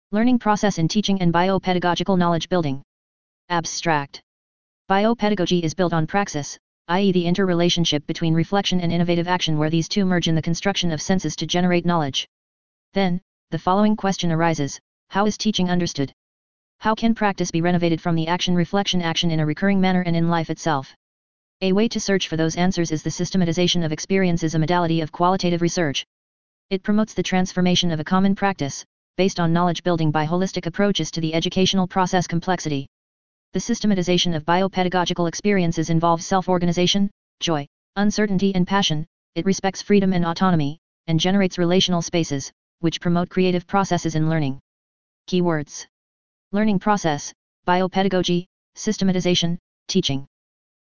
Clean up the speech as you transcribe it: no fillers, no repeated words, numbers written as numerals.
Learning process in teaching and biopedagogical knowledge building. Abstract. Biopedagogy is built on praxis, i.e. the interrelationship between reflection and innovative action where these two merge in the construction of senses to generate knowledge. Then, the following question arises: how is teaching understood? How can practice be renovated from the action-reflection action in a recurring manner and in life itself? A way to search for those answers is the systematization of experience as a modality of qualitative research. It promotes the transformation of a common practice, based on knowledge building by holistic approaches to the educational process complexity. The systematization of biopedagogical experiences involves self-organization, joy, uncertainty and passion. It respects freedom and autonomy, and generates relational spaces, which promote creative processes in learning. Keywords: learning process, biopedagogy, systematization, teaching.